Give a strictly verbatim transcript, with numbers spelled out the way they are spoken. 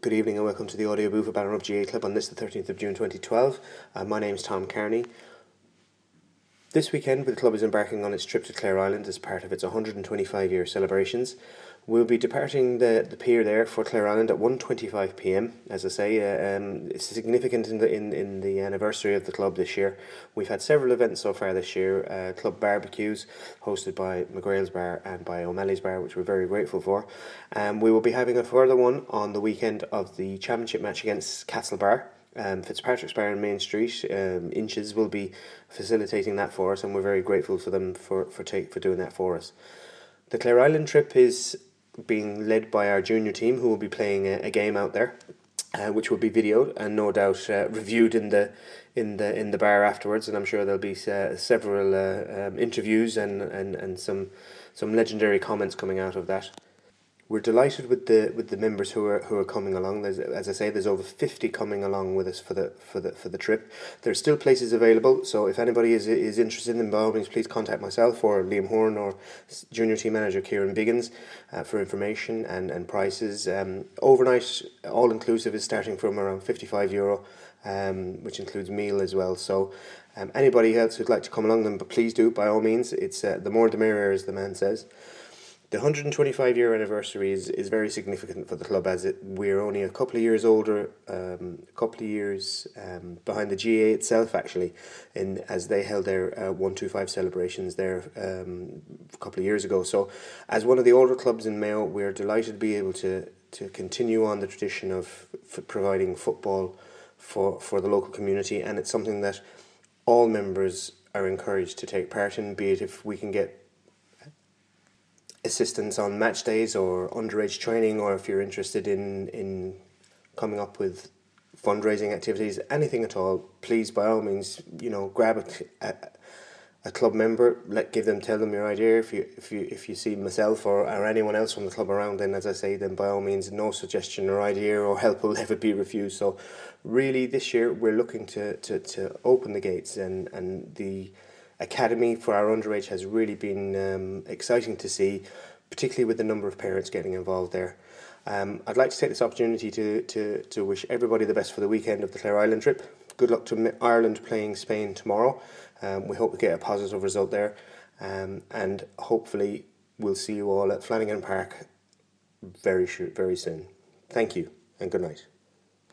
Good evening and welcome to the audio booth of Ballinruff G A A Club on this the thirteenth of June twenty twelve. Uh, my name is Tom Kearney. This weekend the club is embarking on its trip to Clare Island as part of its one hundred twenty-five year celebrations. We'll be departing the, the pier there for Clare Island at one twenty-five p m. As I say, uh, um, it's significant in the in, in the anniversary of the club this year. We've had several events so far this year, uh, club barbecues hosted by McGrail's Bar and by O'Malley's Bar, which we're very grateful for. Um, we will be having a further one on the weekend of the championship match against Castlebar. Um, Fitzpatrick's Bar on Main Street, um, Inches will be facilitating that for us, and we're very grateful for them for for take for doing that for us. The Clare Island trip is being led by our junior team, who will be playing a, a game out there, uh, which will be videoed and no doubt uh, reviewed in the in the in the bar afterwards. And I'm sure there'll be uh, several uh, um, interviews and, and, and some some legendary comments coming out of that. We're delighted with the with the members who are who are coming along. There's, as I say, there's over fifty coming along with us for the for the for the trip. There's still places available, so if anybody is is interested in, by all means, please contact myself or Liam Horn or junior team manager Kieran Biggins uh, for information and and prices. Um, overnight, all inclusive, is starting from around fifty-five euro, um, which includes meal as well. So, um, anybody else who'd like to come along, then but please do, by all means. It's uh, the more the merrier, as the man says. The one hundred twenty-five year anniversary is, is very significant for the club, as it we're only a couple of years older, um, a couple of years um, behind the G A A itself, actually, in as they held their uh, one twenty-five celebrations there um, a couple of years ago. So, as one of the older clubs in Mayo, we're delighted to be able to to continue on the tradition of f- providing football for for the local community, and it's something that all members are encouraged to take part in, be it if we can get assistance on match days or underage training, or if you're interested in in coming up with fundraising activities, anything at all, please, by all means, you know, grab a, a, a club member, let give them tell them your idea. If you if you if you see myself or, or anyone else from the club around, then as I say, then by all means, no suggestion or idea or help will ever be refused. So really, this year we're looking to to, to open the gates, and and the academy for our underage has really been um, exciting to see, particularly with the number of parents getting involved there. Um, I'd like to take this opportunity to, to, to wish everybody the best for the weekend of the Clare Island trip. Good luck to Ireland playing Spain tomorrow. Um, we hope we get a positive result there, um, and hopefully we'll see you all at Flanagan Park very very soon. Thank you and good night.